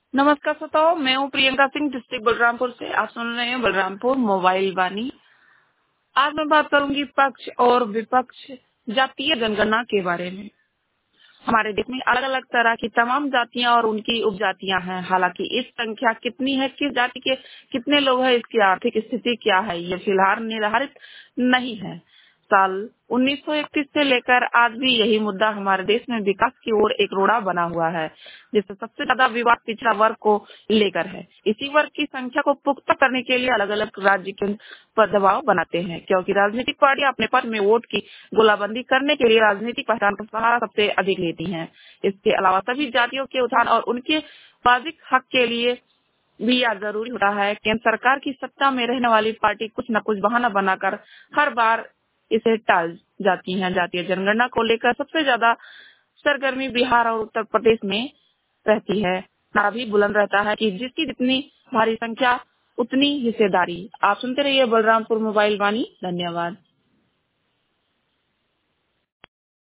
नमस्कार श्रोताओं, मैं हूँ प्रियंका सिंह, डिस्ट्रिक्ट बलरामपुर से। आप सुन रहे हैं बलरामपुर मोबाइल वाणी। आज मैं बात करूंगी पक्ष और विपक्ष जातीय जनगणना के बारे में। हमारे देश में अलग अलग तरह की तमाम जातियां और उनकी उपजातियां हैं। हालांकि इस संख्या कितनी है, किस जाति के कितने लोग हैं, इसकी आर्थिक स्थिति क्या है, ये फिलहाल निर्धारित नहीं है। साल 1931 से लेकर आज भी यही मुद्दा हमारे देश में विकास की ओर एक रोड़ा बना हुआ है, जिससे सबसे ज्यादा विवाद पिछड़ा वर्ग को लेकर है। इसी वर्ग की संख्या को पुख्ता करने के लिए अलग अलग राज्य के पर दबाव बनाते हैं, क्योंकि राजनीतिक पार्टियां अपने पक्ष में वोट की गोलाबंदी करने के लिए राजनीतिक पहचान का सहारा सबसे अधिक लेती हैं। इसके अलावा सभी जातियों के उत्थान और उनके वाजिब हक के लिए भी यह जरूरी होता है। केंद्र सरकार की सत्ता में रहने वाली पार्टी कुछ न कुछ बहाना बनाकर हर बार इसे टाल जाती है। जातीय जनगणना को लेकर सबसे ज्यादा सरगर्मी बिहार और उत्तर प्रदेश में रहती है। नारा भी बुलंद रहता है कि जिसकी जितनी भारी संख्या उतनी हिस्सेदारी। आप सुनते रहिए बलरामपुर मोबाइल वाणी। धन्यवाद।